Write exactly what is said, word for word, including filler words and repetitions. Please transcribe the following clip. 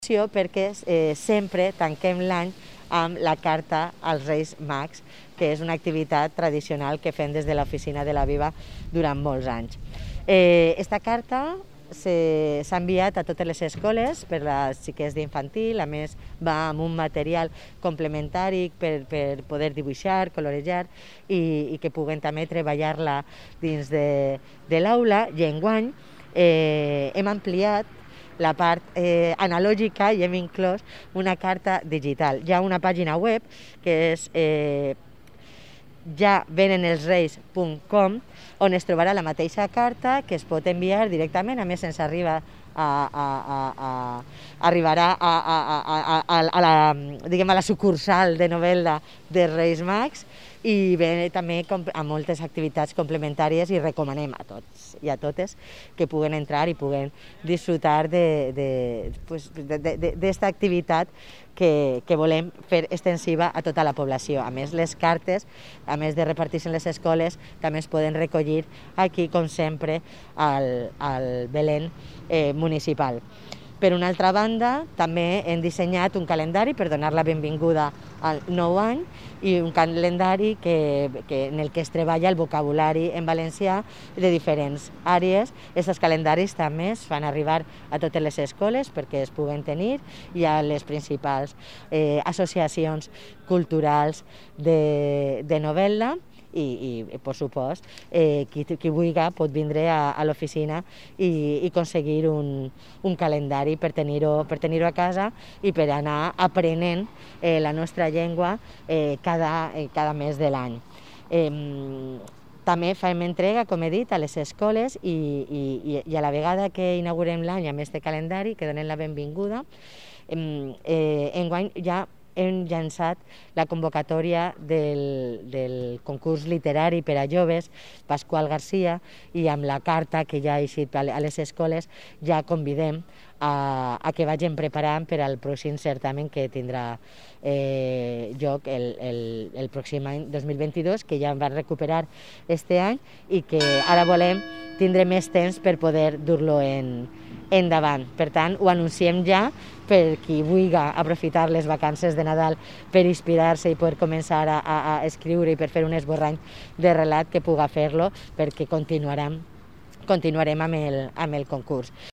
Perquè eh, sempre tanquem l'any amb la carta als Reis Mags, que és una activitat tradicional que fem des de l'Oficina de la Viva durant molts anys. Eh, esta carta s'ha enviat a totes les escoles per les xiques d'infantil, a més va amb un material complementari per, per poder dibuixar, colorejar i, i que puguen també treballar-la dins de, de l'aula. I enguany eh, hem ampliat la part eh, analògica i hem inclòs una carta digital. Hi ha una pàgina web que és eh, ja venen els reis punt com on es trobarà la mateixa carta que es pot enviar directament, a més ens arriba a, a, a, a, arribarà a, a, a, a, a, la, diguem, a la sucursal de novel·la dels Reis Mags i ve també a moltes activitats complementàries i recomanem a tots i a totes que puguen entrar i puguen disfrutar d'esta activitat que, que volem fer extensiva a tota la població. A més, les cartes, a més de repartir-se en les escoles, també es poden recollir aquí, com sempre, al, al Belén eh, municipal. Per una altra banda, també hem dissenyat un calendari per donar la benvinguda al nou any i un calendari que, que, en el que es treballa el vocabulari en valencià de diferents àrees. Aquests calendaris també es fan arribar a totes les escoles perquè es puguen tenir i a les principals eh, associacions culturals de, de novel·la. I, i per supost, eh, qui, qui vulgui pot vindre a, a l'oficina i, i aconseguir un, un calendari per tenir-ho per tenir-ho a casa i per anar aprenent eh, la nostra llengua eh, cada, eh, cada mes de l'any. Eh, també fem entrega, com he dit, a les escoles i, i, i a la vegada que inaugurem l'any amb aquest calendari, que donem la benvinguda, eh, enguany ja hem llançat la convocatòria del, del concurs literari per a joves Pasqual Garcia i amb la carta que ja ha eixit a les escoles ja convidem a, a que vagin preparant per al pròxim certamen que tindrà eh, lloc el, el, el pròxim any dos mil vint-i-dos, que ja en van recuperar este any i que ara volem tindre més temps per poder dur-lo en, endavant. Per tant, ho anunciem ja per qui vulgui aprofitar les vacances de Nadal per inspirar-se i poder començar a, a, a escriure i per fer un esborrany de relat que puga fer-lo, perquè continuarem, continuarem amb el, amb el concurs.